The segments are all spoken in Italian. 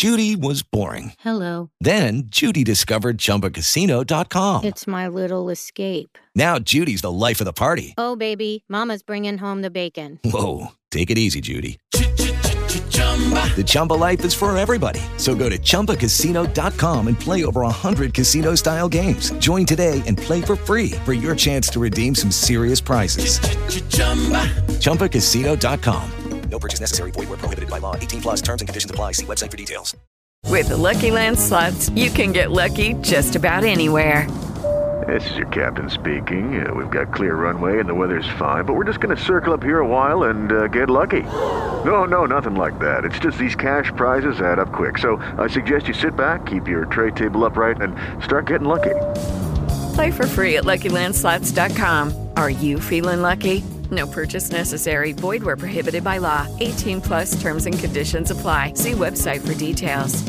Judy was boring. Hello. Then Judy discovered ChumbaCasino.com. It's my little escape. Now Judy's the life of the party. Oh, baby, mama's bringing home the bacon. Whoa, take it easy, Judy. The Chumba life is for everybody. So go to ChumbaCasino.com and play over 100 casino-style games. Join today and play for free for your chance to redeem some serious prizes. ChumbaCasino.com. No purchase necessary. Void where prohibited by law. 18 plus terms and conditions apply. See website for details. With the Lucky Land Slots, you can get lucky just about anywhere. This is your captain speaking. We've got clear runway and the weather's fine, but we're just going to circle up here a while and get lucky. No, nothing like that. It's just these cash prizes add up quick. So I suggest you sit back, keep your tray table upright, and start getting lucky. Play for free at LuckyLandSlots.com. Are you feeling lucky? No purchase necessary. Void where prohibited by law. 18 plus terms and conditions apply. See website for details.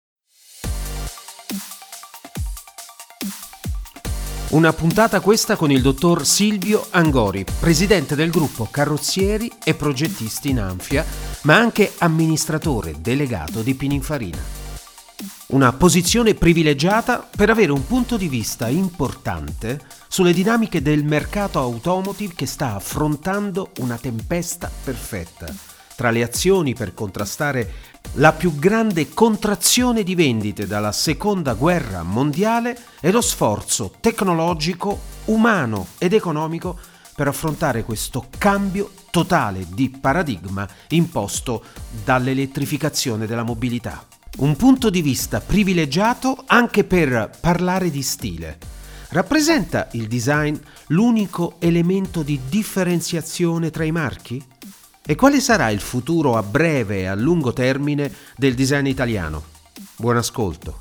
Una puntata questa con il dottor Silvio Angori, presidente del gruppo Carrozzieri e Progettisti in Anfia, ma anche amministratore delegato di Pininfarina. Una posizione privilegiata per avere un punto di vista importante sulle dinamiche del mercato automotive che sta affrontando una tempesta perfetta tra le azioni per contrastare la più grande contrazione di vendite dalla seconda guerra mondiale e lo sforzo tecnologico, umano ed economico per affrontare questo cambio totale di paradigma imposto dall'elettrificazione della mobilità. Un punto di vista privilegiato anche per parlare di stile. Rappresenta il design l'unico elemento di differenziazione tra i marchi? E quale sarà il futuro a breve e a lungo termine del design italiano? Buon ascolto.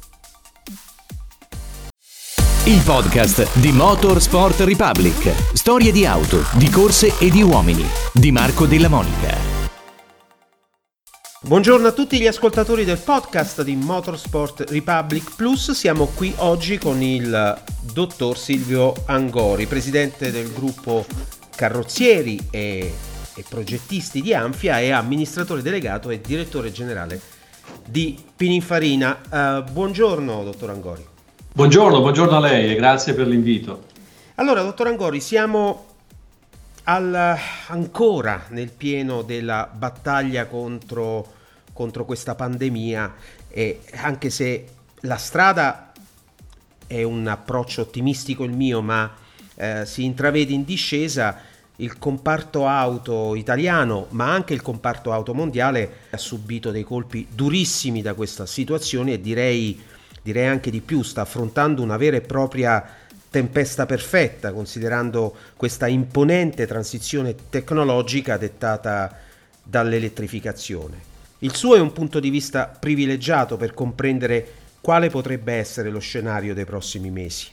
Il podcast di Motorsport Republic. Storie di auto, di corse e di uomini. Di Marco Della Monica. Buongiorno a tutti gli ascoltatori del podcast di Motorsport Republic Plus. Siamo qui oggi con il dottor Silvio Angori, presidente del gruppo Carrozzieri e Progettisti di Anfia e amministratore delegato e direttore generale di Pininfarina. Buongiorno dottor Angori. Buongiorno a lei e grazie per l'invito. Allora dottor Angori, siamo ancora nel pieno della battaglia contro questa pandemia, e anche se la strada è un approccio ottimistico il mio, ma si intravede in discesa. Il comparto auto italiano, ma anche il comparto auto mondiale, ha subito dei colpi durissimi da questa situazione e direi anche di più, sta affrontando una vera e propria tempesta perfetta, considerando questa imponente transizione tecnologica dettata dall'elettrificazione. Il suo è un punto di vista privilegiato per comprendere quale potrebbe essere lo scenario dei prossimi mesi.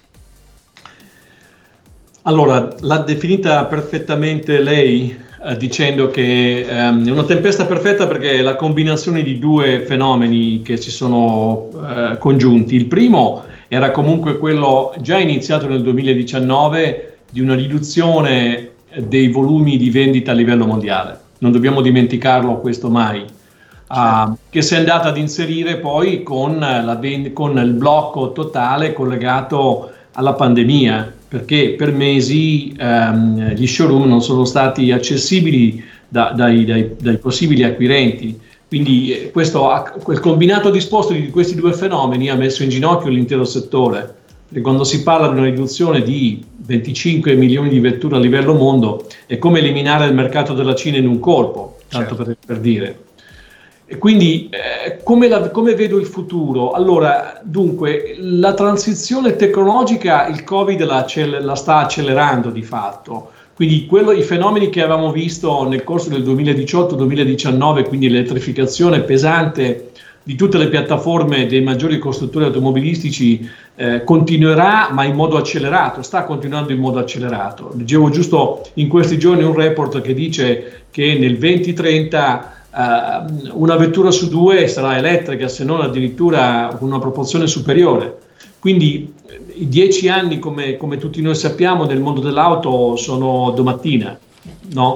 Allora, l'ha definita perfettamente lei, dicendo che è una tempesta perfetta perché è la combinazione di due fenomeni che si sono congiunti. Il primo era comunque quello già iniziato nel 2019 di una riduzione dei volumi di vendita a livello mondiale. Non dobbiamo dimenticarlo questo mai. Che si è andata ad inserire poi con il blocco totale collegato alla pandemia, perché per mesi gli showroom non sono stati accessibili dai possibili acquirenti. Quindi quel combinato disposto di questi due fenomeni ha messo in ginocchio l'intero settore, perché quando si parla di una riduzione di 25 milioni di vetture a livello mondo è come eliminare il mercato della Cina in un colpo, tanto per dire. E quindi come vedo il futuro? Allora, dunque, la transizione tecnologica il Covid la sta accelerando di fatto. Quindi i fenomeni che avevamo visto nel corso del 2018-2019, quindi l'elettrificazione pesante di tutte le piattaforme dei maggiori costruttori automobilistici, continuerà, ma in modo accelerato, sta continuando in modo accelerato. Leggevo giusto in questi giorni un report che dice che nel 2030 una vettura su due sarà elettrica, se non addirittura con una proporzione superiore. Quindi i 10 anni, come tutti noi sappiamo, nel mondo dell'auto sono domattina, no?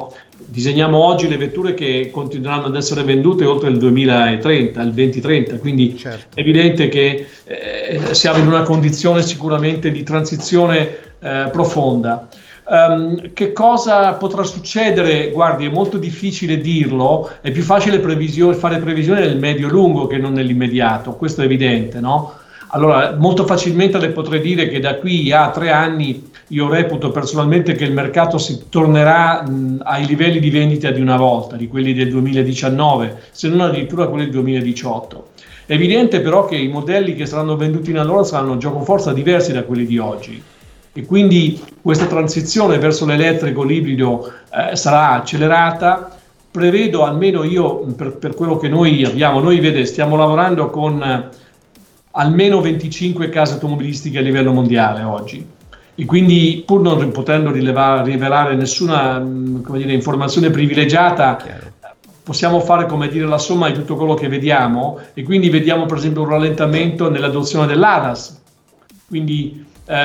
disegniamo oggi le vetture che continueranno ad essere vendute oltre il 2030, il 2030, quindi è evidente che siamo in una condizione sicuramente di transizione profonda. Che cosa potrà succedere? Guardi, è molto difficile dirlo, è più facile fare previsioni nel medio-lungo che non nell'immediato, questo è evidente, no? Allora, molto facilmente le potrei dire che da qui a 3 anni io reputo personalmente che il mercato si tornerà ai livelli di vendita di una volta, di quelli del 2019, se non addirittura quelli del 2018. È evidente però che i modelli che saranno venduti in allora saranno giocoforza diversi da quelli di oggi. E quindi questa transizione verso l'elettrico, l'ibrido sarà accelerata. Prevedo, almeno io, per quello che noi abbiamo, stiamo lavorando con almeno 25 case automobilistiche a livello mondiale oggi. E quindi, pur non potendo rivelare nessuna informazione privilegiata, possiamo fare la somma di tutto quello che vediamo, e quindi vediamo per esempio un rallentamento nell'adozione dell'ADAS. Quindi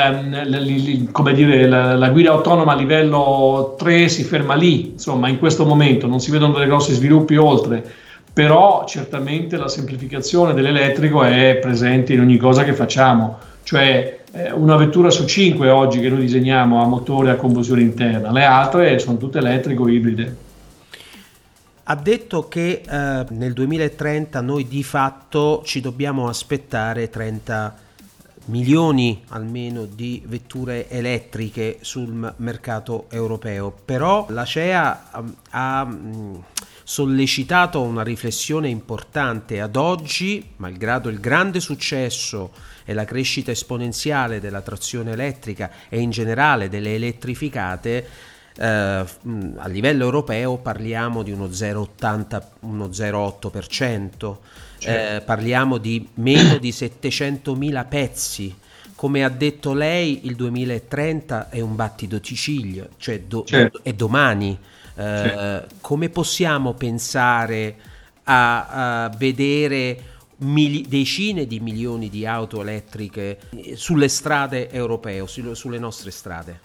la guida autonoma a livello 3 si ferma lì, insomma, in questo momento non si vedono dei grossi sviluppi oltre, però certamente la semplificazione dell'elettrico è presente in ogni cosa che facciamo, cioè una vettura su 5 oggi che noi disegniamo ha motore a combustione interna, le altre sono tutte elettrico o ibride. Ha detto che nel 2030 noi di fatto ci dobbiamo aspettare 30 milioni almeno di vetture elettriche sul mercato europeo, però l'ACEA ha sollecitato una riflessione importante. Ad oggi, malgrado il grande successo e la crescita esponenziale della trazione elettrica e in generale delle elettrificate, a livello europeo parliamo di uno 0,80, uno 0,8%. Parliamo di meno di 700.000 pezzi. Come ha detto lei, il 2030 è un battito di ciglia, cioè è domani. Come possiamo pensare a vedere decine di milioni di auto elettriche sulle strade europee, sulle nostre strade?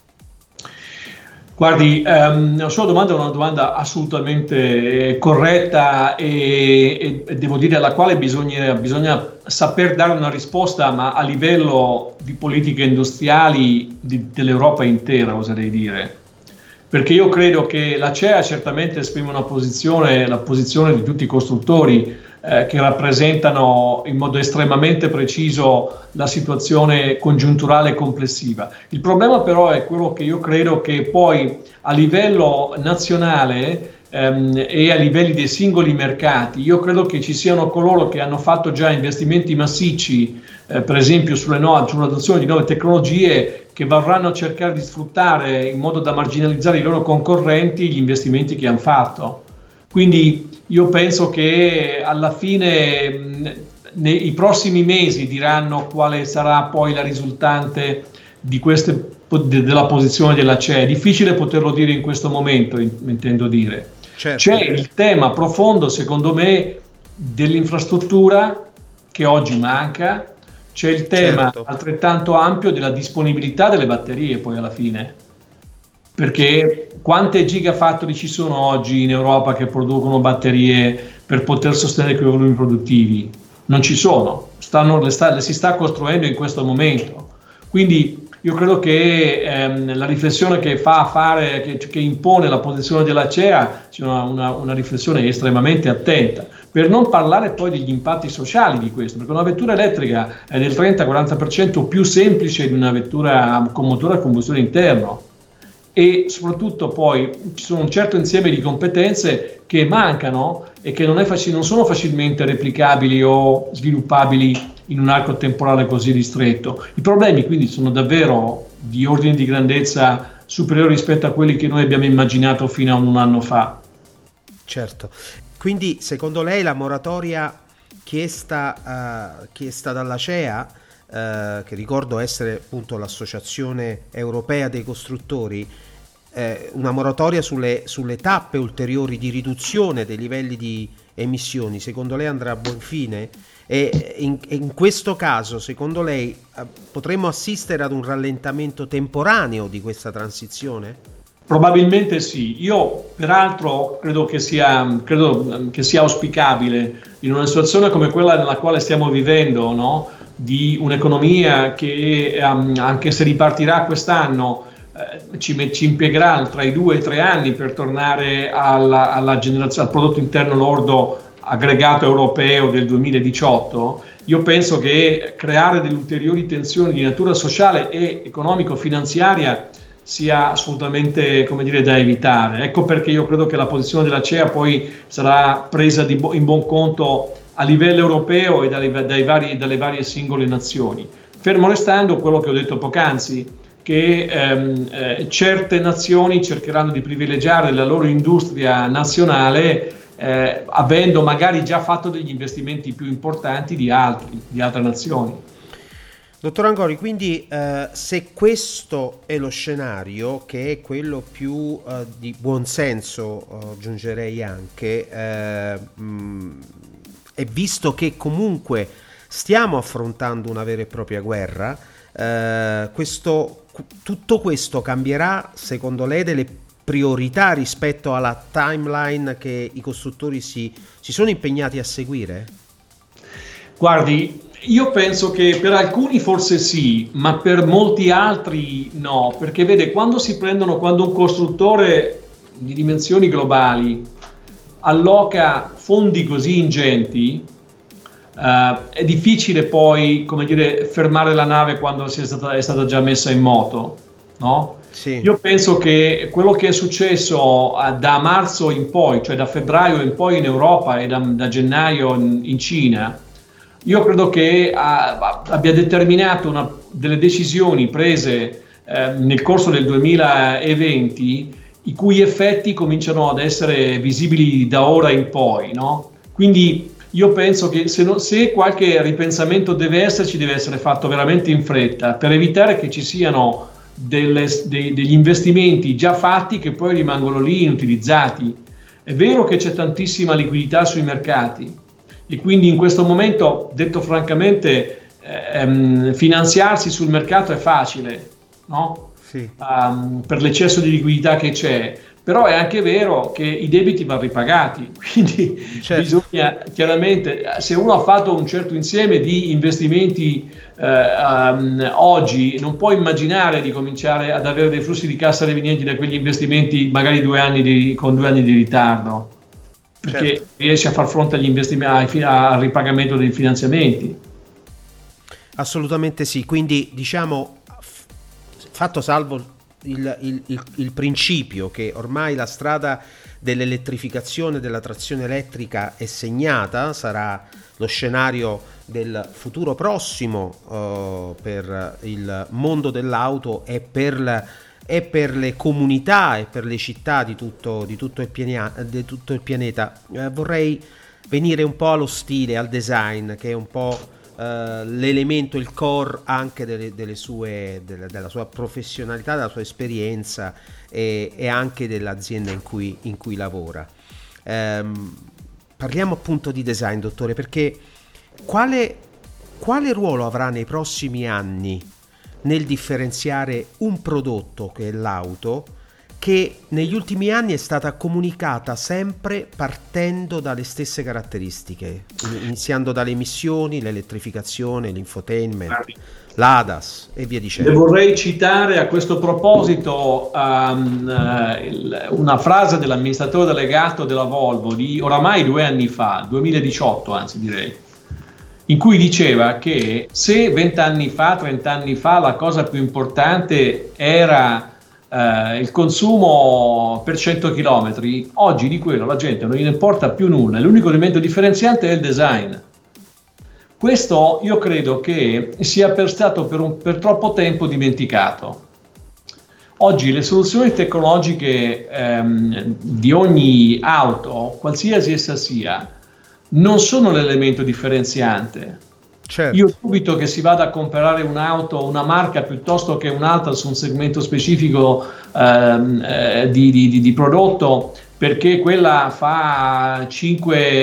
Guardi, la sua domanda è una domanda assolutamente corretta e devo dire alla quale bisogna saper dare una risposta, ma a livello di politiche industriali dell'Europa intera, oserei dire. Perché io credo che l'ACEA certamente esprime la posizione di tutti i costruttori che rappresentano in modo estremamente preciso la situazione congiunturale complessiva. Il problema però è quello che io credo che poi a livello nazionale e a livelli dei singoli mercati, io credo che ci siano coloro che hanno fatto già investimenti massicci, per esempio sull'adozione di nuove tecnologie, che vorranno cercare di sfruttare in modo da marginalizzare i loro concorrenti gli investimenti che hanno fatto. Quindi io penso che alla fine nei prossimi mesi diranno quale sarà poi la risultante della posizione dell'ACEA. È difficile poterlo dire in questo momento, intendo dire. Certo. C'è il tema profondo, secondo me, dell'infrastruttura che oggi manca, c'è il tema altrettanto ampio della disponibilità delle batterie poi alla fine. Perché quante gigafactory ci sono oggi in Europa che producono batterie per poter sostenere quei volumi produttivi? Non ci sono, le si sta costruendo in questo momento. Quindi io credo che la riflessione che impone la posizione dell'ACEA sia una riflessione estremamente attenta, per non parlare poi degli impatti sociali di questo, perché una vettura elettrica è del 30-40% più semplice di una vettura con motore a combustione interno. E soprattutto poi ci sono un certo insieme di competenze che mancano e che non sono facilmente replicabili o sviluppabili in un arco temporale così ristretto. I problemi quindi sono davvero di ordine di grandezza superiore rispetto a quelli che noi abbiamo immaginato fino a un anno fa. Certo. Quindi secondo lei la moratoria chiesta dall'ACEA, che ricordo essere appunto l'associazione europea dei costruttori, una moratoria sulle tappe ulteriori di riduzione dei livelli di emissioni, secondo lei andrà a buon fine? E in questo caso, secondo lei, potremmo assistere ad un rallentamento temporaneo di questa transizione? Probabilmente sì. Io peraltro credo che sia auspicabile in una situazione come quella nella quale stiamo vivendo, no? Di un'economia che anche se ripartirà quest'anno ci impiegherà tra i 2 e i 3 anni per tornare alla generazione, al prodotto interno lordo aggregato europeo del 2018. Io penso che creare delle ulteriori tensioni di natura sociale e economico-finanziaria sia assolutamente, come dire, da evitare. Ecco perché io credo che la posizione dell'ACEA poi sarà presa in buon conto a livello europeo e dalle varie singole nazioni. Fermo restando quello che ho detto poc'anzi, che certe nazioni cercheranno di privilegiare la loro industria nazionale avendo magari già fatto degli investimenti più importanti di altre nazioni. Dottor Angori, quindi se questo è lo scenario, che è quello più di buonsenso, aggiungerei anche, e visto che comunque stiamo affrontando una vera e propria guerra, tutto questo cambierà, secondo lei, delle priorità rispetto alla timeline che i costruttori si sono impegnati a seguire? Guardi, io penso che per alcuni forse sì, ma per molti altri no, perché vede, quando un costruttore di dimensioni globali alloca fondi così ingenti, è difficile poi, come dire, fermare la nave quando è stata già messa in moto, no? Sì. Io penso che quello che è successo da marzo in poi, cioè da febbraio in poi in Europa e da gennaio in Cina, io credo che abbia determinato delle decisioni prese nel corso del 2020, i cui effetti cominciano ad essere visibili da ora in poi, no? Quindi io penso che se qualche ripensamento deve essere fatto veramente in fretta, per evitare che ci siano degli investimenti già fatti che poi rimangono lì inutilizzati. È vero che c'è tantissima liquidità sui mercati e quindi in questo momento, detto francamente, finanziarsi sul mercato è facile, no? Sì. Per l'eccesso di liquidità che c'è, però è anche vero che i debiti vanno ripagati, quindi certo, bisogna chiaramente, se uno ha fatto un certo insieme di investimenti oggi, non può immaginare di cominciare ad avere dei flussi di cassa revenienti da quegli investimenti magari con 2 anni di ritardo, perché certo, riesce a far fronte agli investimenti, al ripagamento dei finanziamenti. Assolutamente sì, quindi diciamo, fatto salvo il principio che ormai la strada dell'elettrificazione, della trazione elettrica è segnata, sarà lo scenario del futuro prossimo per il mondo dell'auto e per le comunità e per le città di tutto il pianeta. Vorrei venire un po' allo stile, al design, che è un po' l'elemento, il core anche della sua professionalità, della sua esperienza e anche dell'azienda in cui lavora. Parliamo appunto di design, dottore, perché quale ruolo avrà nei prossimi anni nel differenziare un prodotto che è l'auto, che negli ultimi anni è stata comunicata sempre partendo dalle stesse caratteristiche, iniziando dalle emissioni, l'elettrificazione, l'infotainment, l'ADAS e via dicendo. Vorrei citare a questo proposito una frase dell'amministratore delegato della Volvo di oramai 2 anni fa, 2018 anzi direi, in cui diceva che se 20 anni fa, 30 anni fa la cosa più importante era il consumo per 100 km, oggi di quello la gente non gliene importa più nulla, l'unico elemento differenziante è il design. Questo io credo che sia stato per troppo tempo dimenticato. Oggi le soluzioni tecnologiche di ogni auto, qualsiasi essa sia, non sono l'elemento differenziante. Certo. Io dubito che si vada a comprare un'auto, una marca piuttosto che un'altra su un segmento specifico di prodotto, perché quella fa 10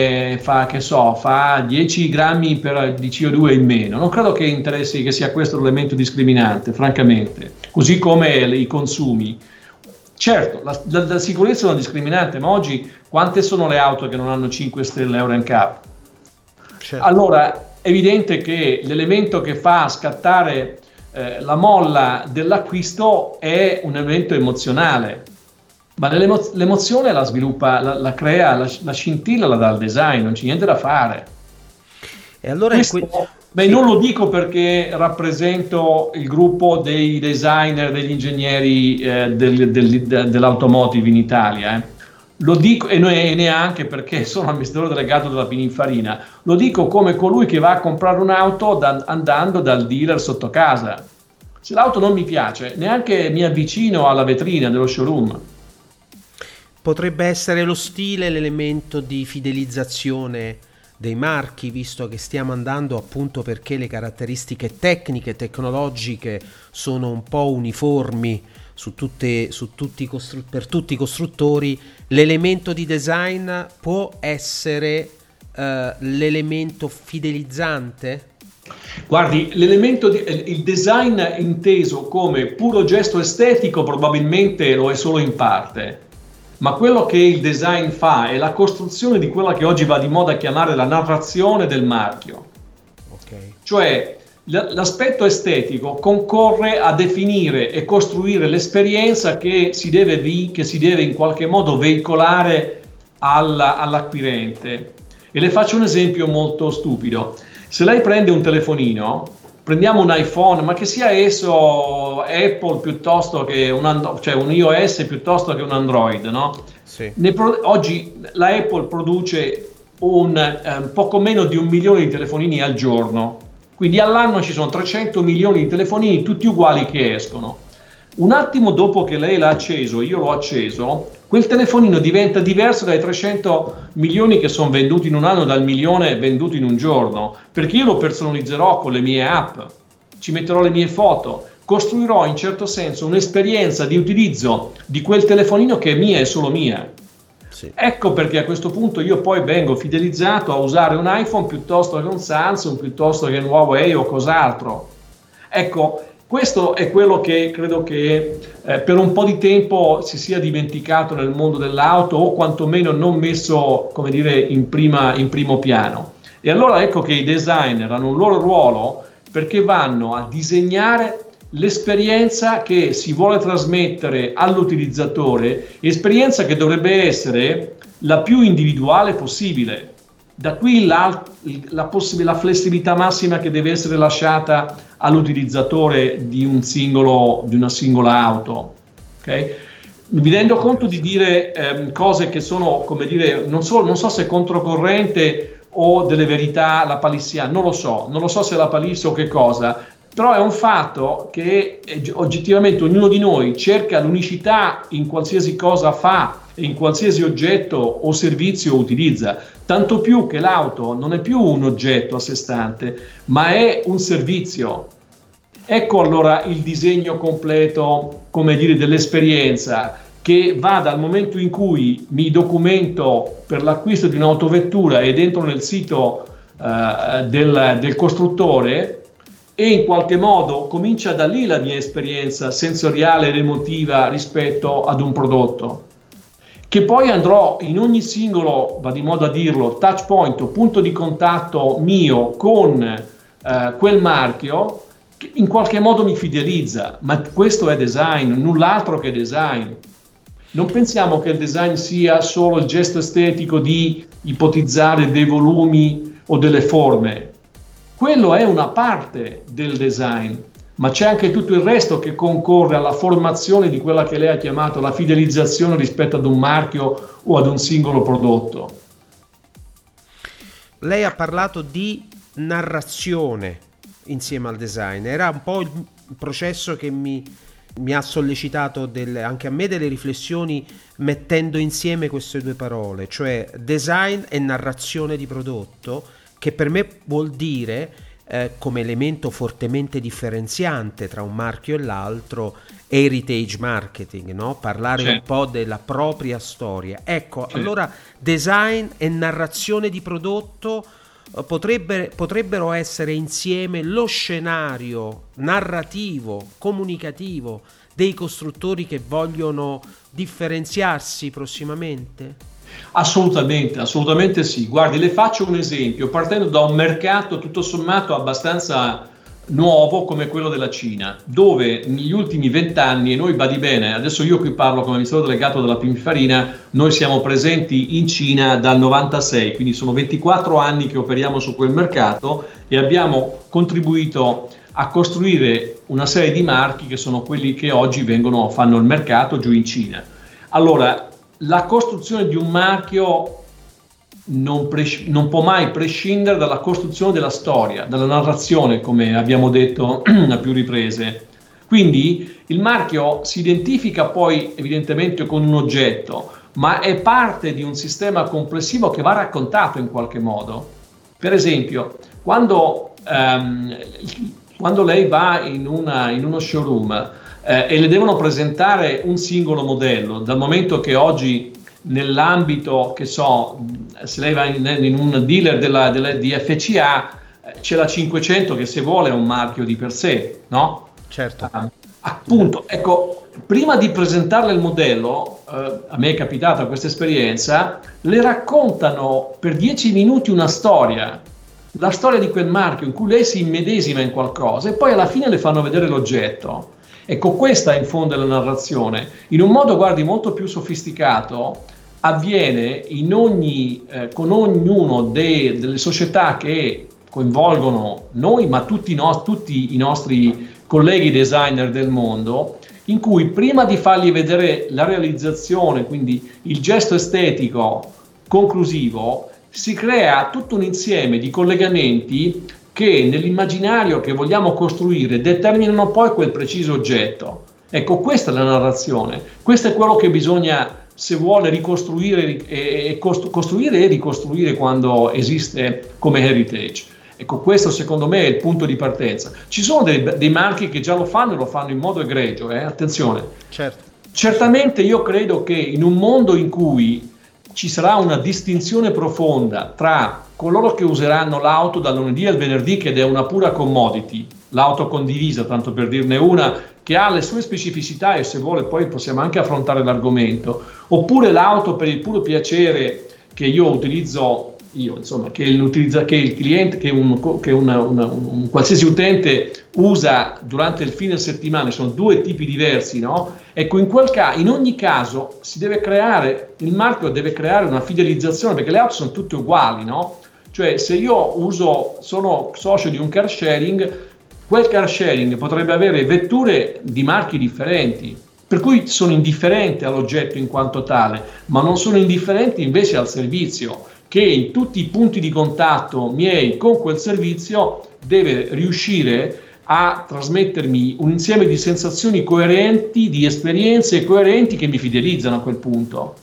grammi di CO2 in meno. Non credo che interessi che sia questo l'elemento discriminante, francamente, così come i consumi. Certo, la sicurezza è una discriminante, ma oggi quante sono le auto che non hanno 5 stelle Euro NCAP? Certo. Allora, è evidente che l'elemento che fa scattare la molla dell'acquisto è un elemento emozionale, ma l'emozione la sviluppa, la crea, la scintilla la dà il design, non c'è niente da fare. E allora non lo dico perché rappresento il gruppo dei designer, degli ingegneri dell'automotive in Italia, Lo dico, e neanche perché sono amministratore delegato della Pininfarina, lo dico come colui che va a comprare un'auto andando dal dealer sotto casa. Se l'auto non mi piace, neanche mi avvicino alla vetrina dello showroom. Potrebbe essere lo stile l'elemento di fidelizzazione dei marchi, visto che stiamo andando appunto perché le caratteristiche tecniche, tecnologiche sono un po' uniformi per tutti i costruttori. L'elemento di design può essere l'elemento fidelizzante? Guardi, il design inteso come puro gesto estetico probabilmente lo è solo in parte, ma quello che il design fa è la costruzione di quella che oggi va di moda a chiamare la narrazione del marchio. Okay. Cioè l'aspetto estetico concorre a definire e costruire l'esperienza che si deve in qualche modo veicolare all'acquirente. E le faccio un esempio molto stupido. Se lei prende un telefonino, prendiamo un iPhone, ma che sia esso Apple piuttosto che un iOS piuttosto che un Android, no? Sì. Oggi la Apple produce poco meno di 1 milione di telefonini al giorno, quindi all'anno ci sono 300 milioni di telefonini tutti uguali che escono. Un attimo dopo che lei l'ha acceso, io l'ho acceso, quel telefonino diventa diverso dai 300 milioni che sono venduti in un anno, dal 1 milione venduto in un giorno, perché io lo personalizzerò con le mie app, ci metterò le mie foto, costruirò in certo senso un'esperienza di utilizzo di quel telefonino che è mia e solo mia. Sì. Ecco perché a questo punto io poi vengo fidelizzato a usare un iPhone piuttosto che un Samsung, piuttosto che un Huawei o cos'altro. Ecco, questo è quello che credo che per un po' di tempo si sia dimenticato nel mondo dell'auto, o quantomeno non messo, come dire, in primo piano. E allora ecco che i designer hanno un loro ruolo, perché vanno a disegnare l'esperienza che si vuole trasmettere all'utilizzatore, esperienza che dovrebbe essere la più individuale possibile. Da qui la flessibilità massima che deve essere lasciata all'utilizzatore di una singola auto. Okay? Mi rendo conto di dire cose che sono, come dire, non so se controcorrente o delle verità la palissiana, non lo so se la palisse o che cosa, però è un fatto che oggettivamente ognuno di noi cerca l'unicità in qualsiasi cosa fa e in qualsiasi oggetto o servizio utilizza, tanto più che l'auto non è più un oggetto a sé stante, ma è un servizio. Ecco allora il disegno completo, come dire, dell'esperienza, che va dal momento in cui mi documento per l'acquisto di un'autovettura ed entro nel sito del costruttore, e in qualche modo comincia da lì la mia esperienza sensoriale ed emotiva rispetto ad un prodotto, che poi andrò in ogni singolo, va di moda a dirlo, touch point o punto di contatto mio con quel marchio, che in qualche modo mi fidelizza. Ma questo è design, null'altro che design. Non pensiamo che il design sia solo il gesto estetico di ipotizzare dei volumi o delle forme. Quello è una parte del design, ma c'è anche tutto il resto che concorre alla formazione di quella che lei ha chiamato la fidelizzazione rispetto ad un marchio o ad un singolo prodotto. Lei ha parlato di narrazione insieme al design. Era un po' il processo che mi ha sollecitato anche a me delle riflessioni, mettendo insieme queste due parole, cioè design e narrazione di prodotto, che per me vuol dire come elemento fortemente differenziante tra un marchio e l'altro heritage marketing, no? Parlare un po' della propria storia. Ecco, allora design e narrazione di prodotto potrebbero essere insieme lo scenario narrativo, comunicativo dei costruttori che vogliono differenziarsi prossimamente? Assolutamente sì. Guardi, le faccio un esempio, partendo da un mercato tutto sommato abbastanza nuovo come quello della Cina, dove negli ultimi 20 anni, e noi badi bene, adesso io qui parlo come amministratore delegato della Pininfarina, noi siamo presenti in Cina dal 96, quindi sono 24 anni che operiamo su quel mercato e abbiamo contribuito a costruire una serie di marchi che sono quelli che oggi fanno il mercato giù in Cina. Allora, la costruzione di un marchio non può mai prescindere dalla costruzione della storia, dalla narrazione, come abbiamo detto a più riprese. Quindi il marchio si identifica poi evidentemente con un oggetto, ma è parte di un sistema complessivo che va raccontato in qualche modo. Per esempio, quando lei va in uno showroom e le devono presentare un singolo modello, dal momento che oggi nell'ambito, che so, se lei va in un dealer di FCA, c'è la 500 che se vuole è un marchio di per sé, no? Certo. Appunto, ecco, prima di presentarle il modello, a me è capitata questa esperienza, le raccontano per 10 minuti una storia, la storia di quel marchio in cui lei si immedesima in qualcosa e poi alla fine le fanno vedere l'oggetto. Ecco, questa in fondo è la narrazione. In un modo, guardi, molto più sofisticato, avviene con ognuno delle società che coinvolgono noi, ma tutti i nostri colleghi designer del mondo, in cui prima di fargli vedere la realizzazione, quindi il gesto estetico conclusivo, si crea tutto un insieme di collegamenti che nell'immaginario che vogliamo costruire determinano poi quel preciso oggetto. Ecco, questa è la narrazione, questo è quello che bisogna, se vuole, ricostruire e costruire e ricostruire quando esiste come heritage. Ecco, questo secondo me è il punto di partenza. Ci sono dei marchi che già lo fanno in modo egregio, attenzione. Certo. Certamente io credo che in un mondo in cui ci sarà una distinzione profonda tra coloro che useranno l'auto dal lunedì al venerdì, ed è una pura commodity, l'auto condivisa, tanto per dirne una, che ha le sue specificità e se vuole poi possiamo anche affrontare l'argomento, oppure l'auto per il puro piacere che io utilizzo, che il cliente, che un qualsiasi utente usa durante il fine settimana, sono due tipi diversi, no? Ecco, in ogni caso il marchio deve creare una fidelizzazione, perché le auto sono tutte uguali, no? Cioè, se io sono socio di un car sharing, quel car sharing potrebbe avere vetture di marchi differenti, per cui sono indifferente all'oggetto in quanto tale, ma non sono indifferenti invece al servizio, che in tutti i punti di contatto miei con quel servizio deve riuscire a trasmettermi un insieme di sensazioni coerenti, di esperienze coerenti che mi fidelizzano a quel punto.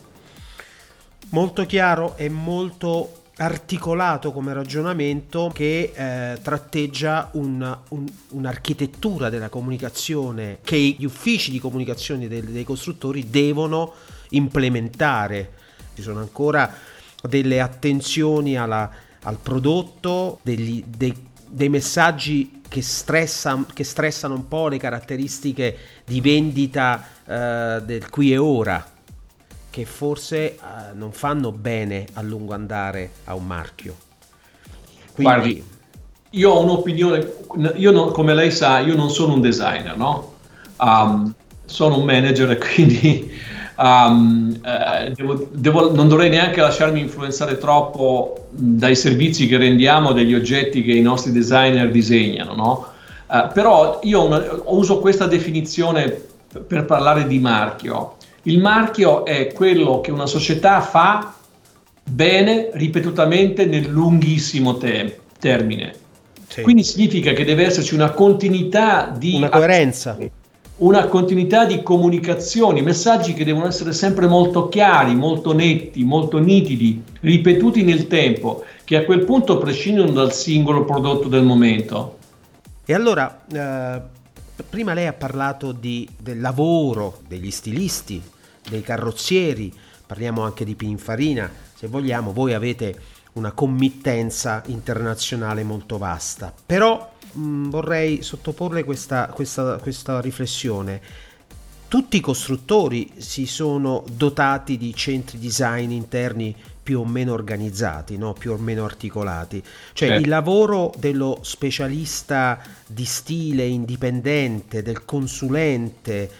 Molto chiaro e molto articolato come ragionamento, che tratteggia un'architettura della comunicazione che gli uffici di comunicazione dei costruttori devono implementare. Ci sono ancora delle attenzioni al prodotto, dei messaggi che stressano un po' le caratteristiche di vendita del qui e ora, che forse non fanno bene a lungo andare a un marchio. Quindi... Guardi, io ho un'opinione, come lei sa, io non sono un designer, no? Sono un manager e quindi non dovrei neanche lasciarmi influenzare troppo dai servizi che rendiamo, degli oggetti che i nostri designer disegnano, no? Però io uso questa definizione per parlare di marchio. Il marchio è quello che una società fa bene ripetutamente nel lunghissimo termine. Sì. Quindi significa che deve esserci una continuità di una coerenza, una continuità di comunicazioni, messaggi che devono essere sempre molto chiari, molto netti, molto nitidi, ripetuti nel tempo, che a quel punto prescindono dal singolo prodotto del momento. E allora, prima lei ha parlato del lavoro degli stilisti, dei carrozzieri, parliamo anche di Pininfarina, se vogliamo. Voi avete una committenza internazionale molto vasta, però vorrei sottoporle questa riflessione. tutti i costruttori si sono dotati di centri design interni più o meno organizzati, no? Più o meno articolati. Cioè il lavoro dello specialista di stile indipendente, del consulente,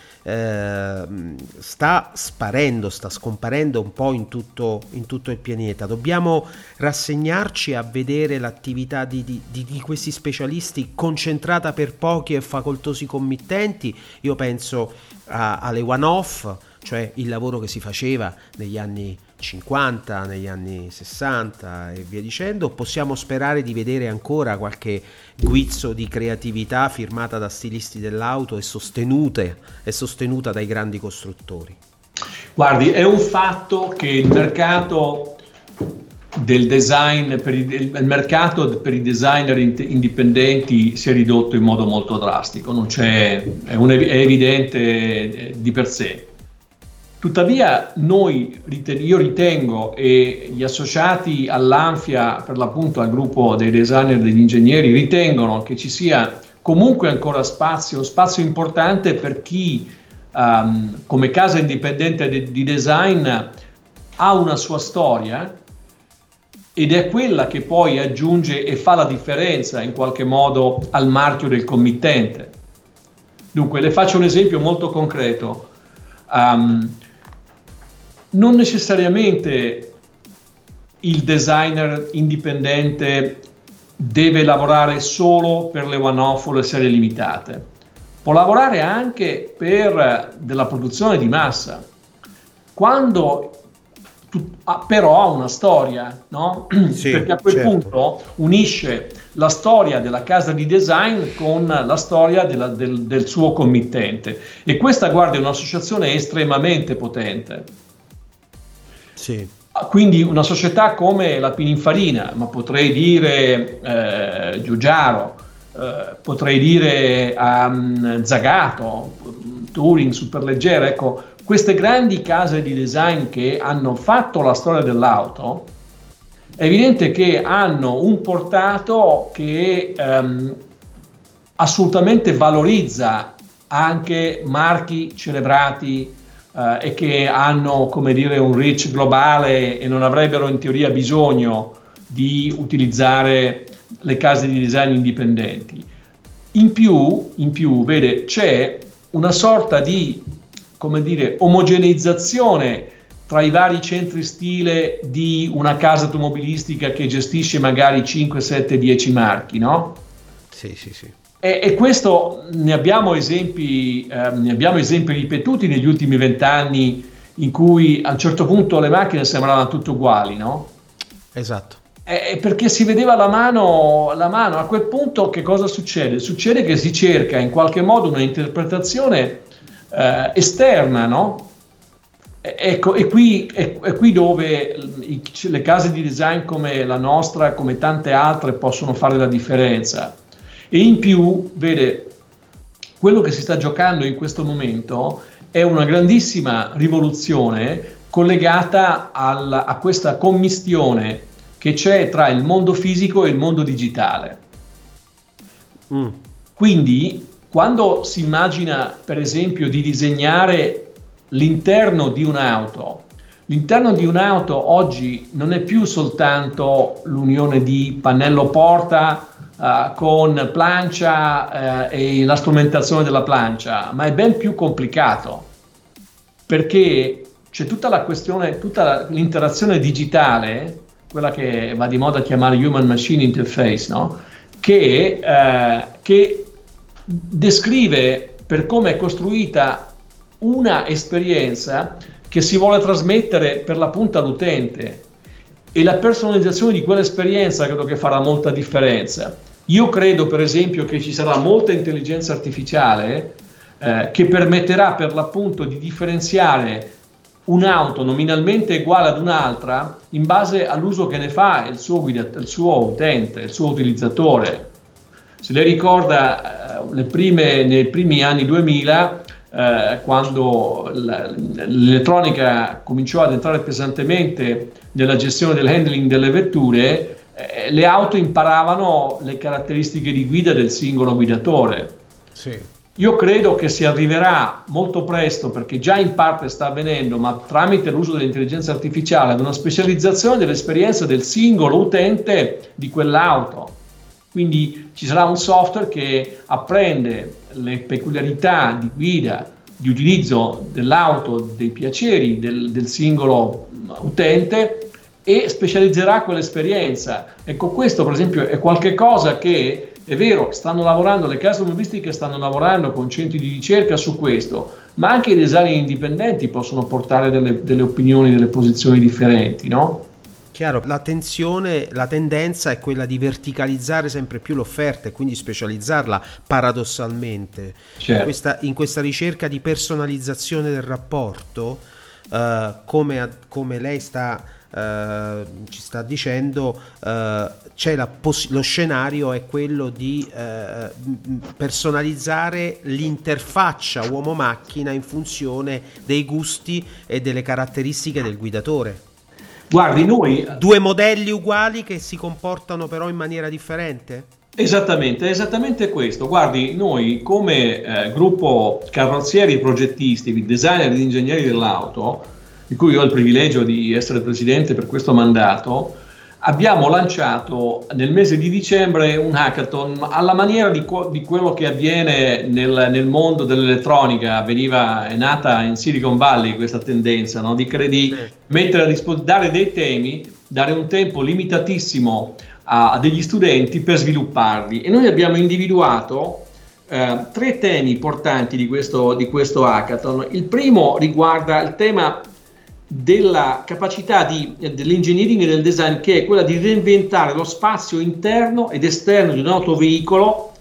sta scomparendo un po' in tutto il pianeta. Dobbiamo rassegnarci a vedere l'attività di questi specialisti concentrata per pochi e facoltosi committenti. Io penso alle one-off, cioè il lavoro che si faceva negli anni 50, negli anni 60 e via dicendo. Possiamo sperare di vedere ancora qualche guizzo di creatività firmata da stilisti dell'auto e sostenuta dai grandi costruttori. Guardi, è un fatto che il mercato del design il mercato per i designer indipendenti si è ridotto in modo molto drastico, è evidente di per sé. Tuttavia io ritengo, e gli associati all'Anfia, per l'appunto al gruppo dei designer e degli ingegneri, ritengono che ci sia comunque ancora spazio importante per chi come casa indipendente di design ha una sua storia ed è quella che poi aggiunge e fa la differenza in qualche modo al marchio del committente. Dunque, le faccio un esempio molto concreto. Non necessariamente il designer indipendente deve lavorare solo per le one-off o le serie limitate, può lavorare anche per della produzione di massa, quando però ha una storia, no? Sì, perché a quel punto unisce la storia della casa di design con la storia del suo committente, e questa, guarda, è un'associazione estremamente potente. Sì. Quindi una società come la Pininfarina, ma potrei dire Giugiaro, potrei dire Zagato, Touring, Superleggera, ecco, queste grandi case di design che hanno fatto la storia dell'auto, è evidente che hanno un portato che assolutamente valorizza anche marchi celebrati e che hanno, come dire, un reach globale e non avrebbero in teoria bisogno di utilizzare le case di design indipendenti. In più, vede, c'è una sorta di, come dire, omogeneizzazione tra i vari centri stile di una casa automobilistica che gestisce magari 5, 7, 10 marchi, no? Sì. E questo ne abbiamo esempi ripetuti negli ultimi 20 anni, in cui a un certo punto le macchine sembravano tutte uguali, no? Esatto. Perché si vedeva la mano. A quel punto che cosa succede? Succede che si cerca in qualche modo una interpretazione esterna, no? Ecco, è qui dove le case di design come la nostra, come tante altre, possono fare la differenza. E in più, vede, quello che si sta giocando in questo momento è una grandissima rivoluzione collegata a questa commistione che c'è tra il mondo fisico e il mondo digitale. Quindi, quando si immagina, per esempio, di disegnare l'interno di un'auto oggi non è più soltanto l'unione di pannello porta con plancia e la strumentazione della plancia, ma è ben più complicato, perché c'è tutta la questione, tutta l'interazione digitale, quella che va di moda chiamare human machine interface, no? che descrive, per come è costruita, una esperienza che si vuole trasmettere per l'appunto all'utente, e la personalizzazione di quell'esperienza credo che farà molta differenza. Io credo, per esempio, che ci sarà molta intelligenza artificiale che permetterà per l'appunto di differenziare un'auto nominalmente uguale ad un'altra in base all'uso che ne fa il suo utente, il suo utilizzatore. Se lei ricorda nei primi anni 2000, quando l'elettronica cominciò ad entrare pesantemente nella gestione del handling delle vetture, le auto imparavano le caratteristiche di guida del singolo guidatore. Sì. Io credo che si arriverà molto presto, perché già in parte sta avvenendo, ma tramite l'uso dell'intelligenza artificiale, ad una specializzazione dell'esperienza del singolo utente di quell'auto. Quindi ci sarà un software che apprende le peculiarità di guida, di utilizzo dell'auto, dei piaceri del singolo utente e specializzerà quell'esperienza. Ecco, questo per esempio è qualche cosa che è vero, stanno lavorando, le case automobilistiche stanno lavorando con centri di ricerca su questo, ma anche i designer indipendenti possono portare delle opinioni, delle posizioni differenti, no? Chiaro, la tendenza è quella di verticalizzare sempre più l'offerta e quindi specializzarla paradossalmente. Certo. In questa ricerca di personalizzazione del rapporto, come lei ci sta dicendo, c'è lo scenario è quello di personalizzare l'interfaccia uomo-macchina in funzione dei gusti e delle caratteristiche del guidatore. Guardi, noi... Due modelli uguali che si comportano però in maniera differente? Esattamente questo. Guardi, noi come gruppo carrozzieri e progettisti, designer ed ingegneri dell'auto, di cui ho il privilegio di essere presidente per questo mandato, abbiamo lanciato nel mese di dicembre un hackathon alla maniera di quello che avviene nel mondo dell'elettronica. È nata in Silicon Valley questa tendenza, no? di mettere dare dei temi, dare un tempo limitatissimo a degli studenti per svilupparli, e noi abbiamo individuato 3 temi importanti di questo hackathon. Il primo riguarda il tema della capacità dell'engineering e del design, che è quella di reinventare lo spazio interno ed esterno di un autoveicolo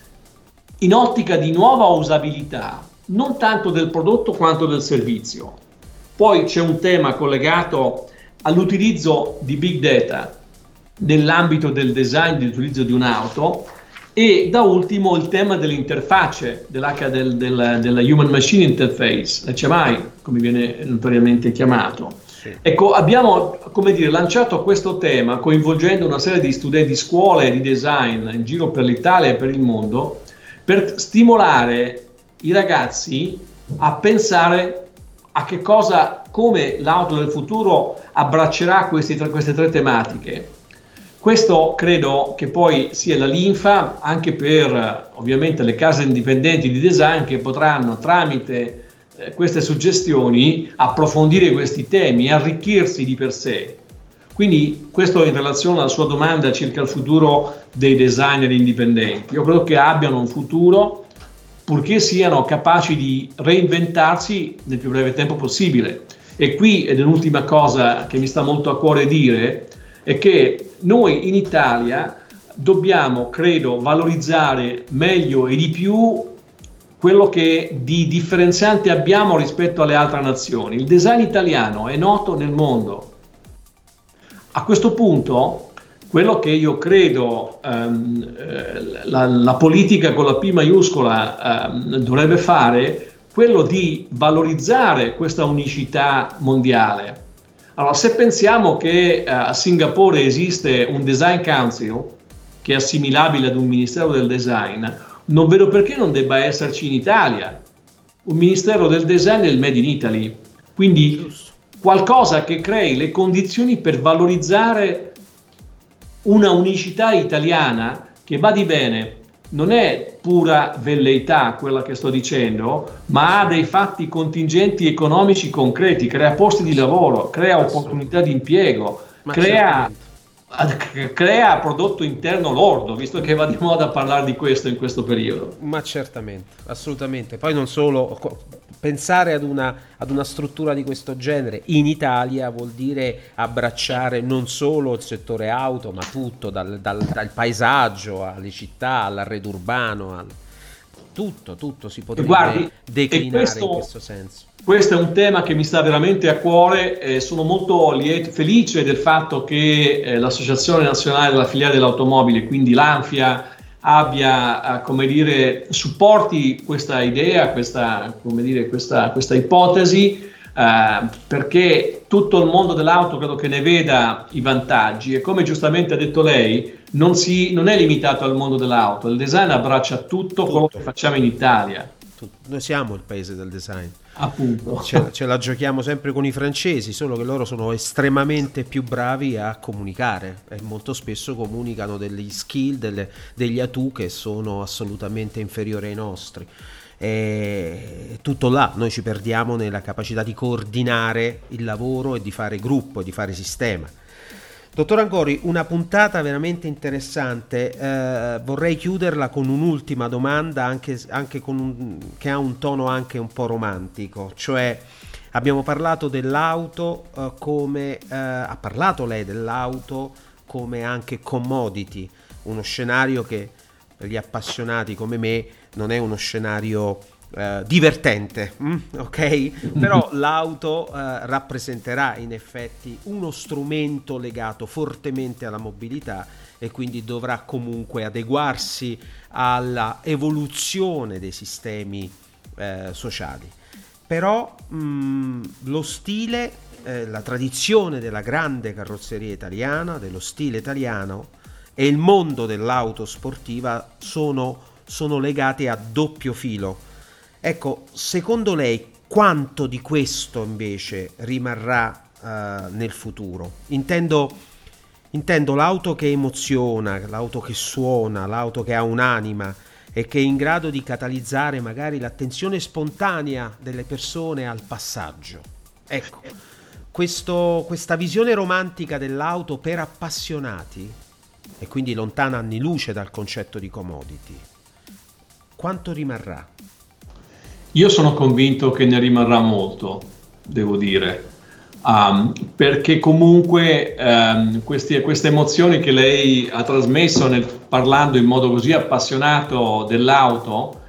in ottica di nuova usabilità, non tanto del prodotto quanto del servizio. Poi c'è un tema collegato all'utilizzo di big data nell'ambito del design di utilizzo di un'auto, e da ultimo il tema delle interfacce, della Human Machine Interface, HMI, come viene notoriamente chiamato. Sì. Ecco, abbiamo lanciato questo tema coinvolgendo una serie di studenti di scuole di design in giro per l'Italia e per il mondo, per stimolare i ragazzi a pensare a come l'auto del futuro abbraccerà queste tre tematiche. Questo credo che poi sia la linfa anche per ovviamente le case indipendenti di design, che potranno tramite queste suggestioni approfondire questi temi e arricchirsi di per sé. Quindi questo in relazione alla sua domanda circa il futuro dei designer indipendenti. Io credo che abbiano un futuro, purché siano capaci di reinventarsi nel più breve tempo possibile. E qui, ed è l'ultima cosa che mi sta molto a cuore dire, è che noi in Italia dobbiamo, credo, valorizzare meglio e di più quello che di differenziante abbiamo rispetto alle altre nazioni. Il design italiano è noto nel mondo. A questo punto, quello che io credo la politica con la P maiuscola dovrebbe fare, quello di valorizzare questa unicità mondiale. Allora, se pensiamo che a Singapore esiste un Design Council che è assimilabile ad un Ministero del Design, non vedo perché non debba esserci in Italia un Ministero del Design e il Made in Italy. Quindi qualcosa che crei le condizioni per valorizzare una unicità italiana che, badi bene, non è pura velleità quella che sto dicendo, ma ha dei fatti contingenti economici concreti, crea posti di lavoro, crea opportunità di impiego, crea prodotto interno lordo, visto che va di moda parlare di questo in questo periodo. Ma certamente, assolutamente. Poi non solo, pensare ad una struttura di questo genere in Italia vuol dire abbracciare non solo il settore auto, ma tutto, dal paesaggio alle città, all'arredo urbano, tutto si potrebbe declinare in questo senso. Questo è un tema che mi sta veramente a cuore, sono molto felice del fatto che l'Associazione Nazionale della Filiera dell'Automobile, quindi l'ANFIA, abbia, supporti questa idea, questa ipotesi, perché tutto il mondo dell'auto credo che ne veda i vantaggi, e come giustamente ha detto lei, non è limitato al mondo dell'auto, il design abbraccia tutto quello che facciamo in Italia. Noi siamo il paese del design, appunto. Ce la giochiamo sempre con i francesi, solo che loro sono estremamente più bravi a comunicare e molto spesso comunicano degli skill, degli atu che sono assolutamente inferiori ai nostri. E tutto là, noi ci perdiamo nella capacità di coordinare il lavoro e di fare gruppo, di fare sistema. Dottor Angori, una puntata veramente interessante. Vorrei chiuderla con un'ultima domanda, anche che ha un tono anche un po' romantico. Cioè, abbiamo parlato dell'auto ha parlato lei dell'auto come anche commodity, uno scenario che per gli appassionati come me non è uno scenario divertente, ok? Però l'auto rappresenterà in effetti uno strumento legato fortemente alla mobilità e quindi dovrà comunque adeguarsi alla evoluzione dei sistemi sociali. Però lo stile, la tradizione della grande carrozzeria italiana, dello stile italiano e il mondo dell'auto sportiva sono legati a doppio filo. Ecco, secondo lei quanto di questo invece rimarrà nel futuro? Intendo l'auto che emoziona, l'auto che suona, l'auto che ha un'anima e che è in grado di catalizzare magari l'attenzione spontanea delle persone al passaggio. Ecco, questa visione romantica dell'auto per appassionati e quindi lontana anni luce dal concetto di commodity, quanto rimarrà? Io sono convinto che ne rimarrà molto, devo dire, perché comunque queste emozioni che lei ha trasmesso parlando in modo così appassionato dell'auto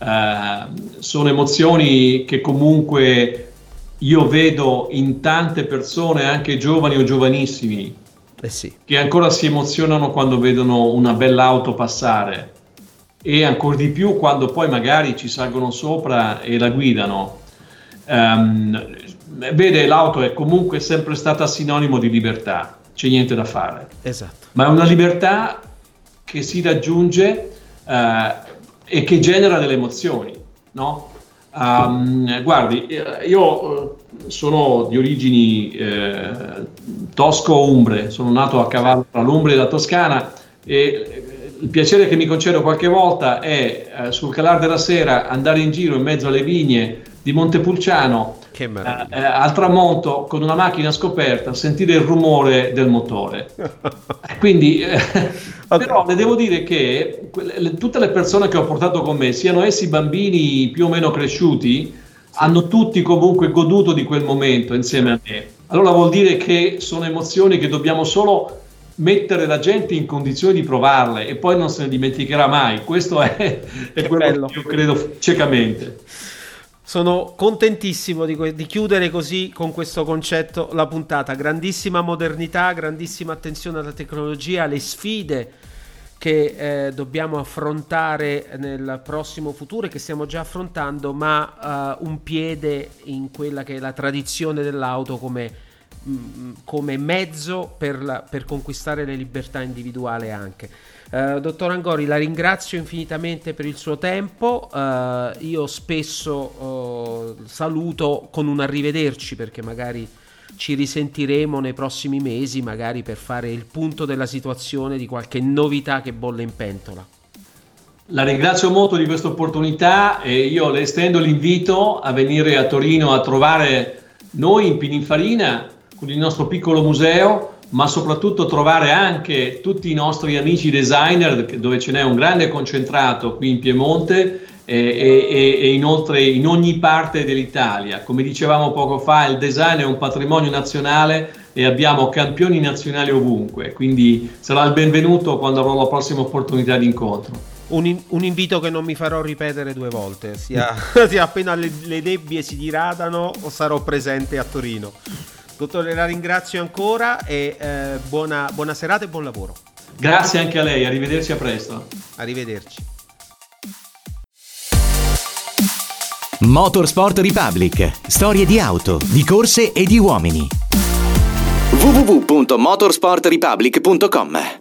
sono emozioni che comunque io vedo in tante persone, anche giovani o giovanissimi, che ancora si emozionano quando vedono una bella auto passare. E ancora di più quando poi magari ci salgono sopra e la guidano. Vede, l'auto è comunque sempre stata sinonimo di libertà, c'è niente da fare. Esatto. Ma è una libertà che si raggiunge e che genera delle emozioni, no? Guardi, io sono di origini tosco-umbre, sono nato a cavallo tra l'Umbria e la Toscana e il piacere che mi concedo qualche volta è sul calar della sera andare in giro in mezzo alle vigne di Montepulciano al tramonto con una macchina scoperta, sentire il rumore del motore. Quindi però le devo dire che tutte le persone che ho portato con me, siano essi bambini più o meno cresciuti, hanno tutti comunque goduto di quel momento insieme a me. Allora vuol dire che sono emozioni che dobbiamo solo mettere la gente in condizione di provarle e poi non se ne dimenticherà mai. Questo è quello bello. Che io credo ciecamente. Sono contentissimo di chiudere così con questo concetto la puntata. Grandissima modernità, grandissima attenzione alla tecnologia, alle sfide che dobbiamo affrontare nel prossimo futuro e che stiamo già affrontando, ma un piede in quella che è la tradizione dell'auto come mezzo per conquistare le libertà individuali anche. Dottor Angori, la ringrazio infinitamente per il suo tempo. Io spesso saluto con un arrivederci, perché magari ci risentiremo nei prossimi mesi, magari per fare il punto della situazione di qualche novità che bolle in pentola. La ringrazio molto di questa opportunità e io le estendo l'invito a venire a Torino a trovare noi in Pininfarina con il nostro piccolo museo, ma soprattutto trovare anche tutti i nostri amici designer, dove ce n'è un grande concentrato qui in Piemonte e inoltre in ogni parte dell'Italia. Come dicevamo poco fa, il design è un patrimonio nazionale e abbiamo campioni nazionali ovunque, quindi sarà il benvenuto quando avrò la prossima opportunità di incontro. Un invito che non mi farò ripetere 2 volte, sia appena le nebbie si diradano o sarò presente a Torino. Dottore, la ringrazio ancora e buona serata e buon lavoro. Grazie anche a lei, arrivederci a presto. Arrivederci. Motorsport Republic, storie di auto, di corse e di uomini. www.motorsportrepublic.com